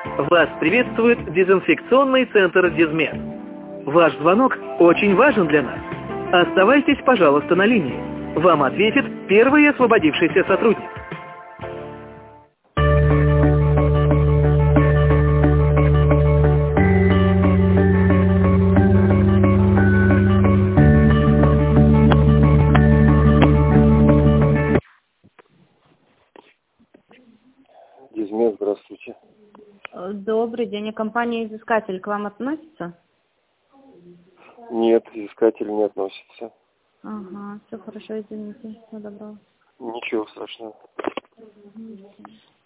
Вас приветствует дезинфекционный центр «Дезмет». Ваш звонок очень важен для нас. Оставайтесь, пожалуйста, на линии. Вам ответит первый освободившийся сотрудник. Дезмет, здравствуйте. Добрый день. Компания «Изыскатель» к вам относится? Нет, изыскатель не относится. Ага, все хорошо, извините. Всего доброго. Ничего страшного.